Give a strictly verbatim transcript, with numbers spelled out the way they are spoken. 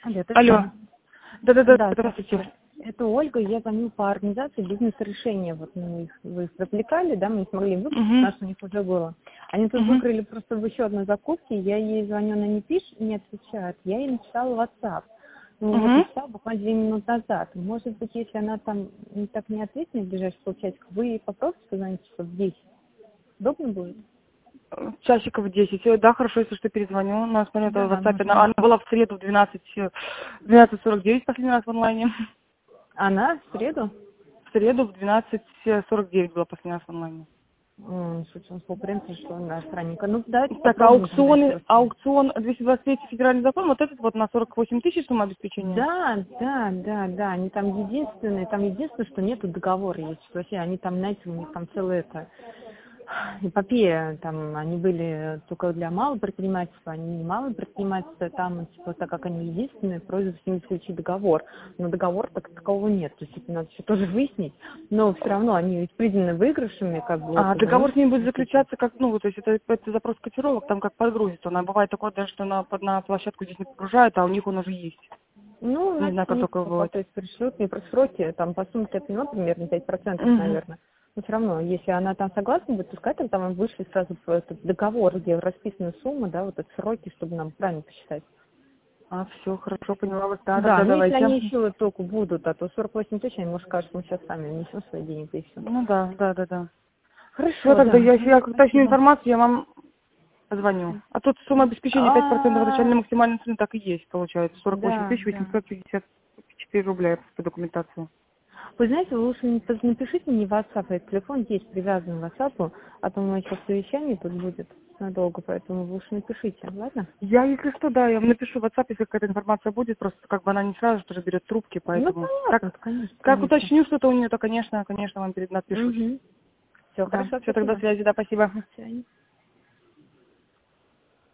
Алло, это Алло. Таня. Да-да-да, Да, здравствуйте. это Ольга, я звоню по организации бизнес-решения. Вот мы их, вы их завлекали, да, мы не смогли выкупить, Угу. потому что у них уже было. Они тут Угу. выкрыли просто в еще одной закупке, я ей звоню, она не пишет, не отвечает. Я ей написала в WhatsApp. Ну вот, Угу. написала буквально две минуты назад. Может быть, если она там не так не ответит мне в ближайшие полчасика, вы ей попробуйте позвонить часов в десять. Удобно будет? Часиков десять. Э, Да, хорошо, если что, перезвоню. У нас смотрю, это в Да, WhatsApp. может Она, быть. она была в среду в двенадцать, э, двенадцать сорок девять последний раз в онлайне. Она в среду? В среду в двенадцать сорок девять была последний раз в онлайне. М, с учетом конкуренции, что она странненько. Ну, давайте Так, попробуем тогда еще аукционы, раз. аукцион двести двадцать третий федеральный закон, вот этот вот на сорок восемь тысяч сумма обеспечения. Да, да, да, да, они там единственные, там единственное, что нету договора есть. Вообще, они там, знаете, у них там целое это эпопея, там они были только для малого предпринимательства, они не малое предпринимательство, там, типа, так как они единственные, просят с ними заключить договор. Но договора так такового нет, то есть это надо все тоже выяснить, но все равно они ведь признаны выигрышами, как бы вот А за договор них. с ним будет заключаться как, ну, то есть это, это запрос котировок, там как подгрузится. Она бывает такое даже, что на, под- на площадку здесь не погружают, а у них он уже есть. Ну, Не значит, знаю, как они такое по- бывает. то есть пришлют мне про сроки, там по сумме, я поняла, примерно пять процентов, Угу. наверное. Но все равно, если она там согласна будет пускай, там там вышли сразу в этот договор, где расписана сумма, да, вот эти сроки, чтобы нам правильно посчитать. А, все, хорошо, поняла вас. Да, Да, тогда ну если давайте. они еще только будут, а то сорок восемь тысяч, они, может, скажут, мы сейчас сами несем свои деньги и все. Ну да, да, да, да. Все, Хорошо, тогда да, я, если я уточню спасибо. информацию, я вам позвоню. А тут сумма обеспечения пять процентов А, начальной максимальной цены так и есть, получается. сорок восемь да, тысяч да. восемьсот пятьдесят четыре рубля по документации. Вы знаете, вы лучше не- напишите мне в WhatsApp, этот телефон есть привязан к WhatsApp, а то у меня сейчас совещание тут будет надолго, поэтому вы лучше напишите, ладно? Я, если что, да, я вам напишу в WhatsApp, если какая-то информация будет, просто как бы она не сразу тоже берет трубки, Ну, поэтому понятно, как, конечно, как конечно. уточню что-то у нее, то, конечно, конечно, вам перед напишусь. Угу. Все, Да, хорошо, все, тогда спасибо. связи, да, спасибо. До свидания.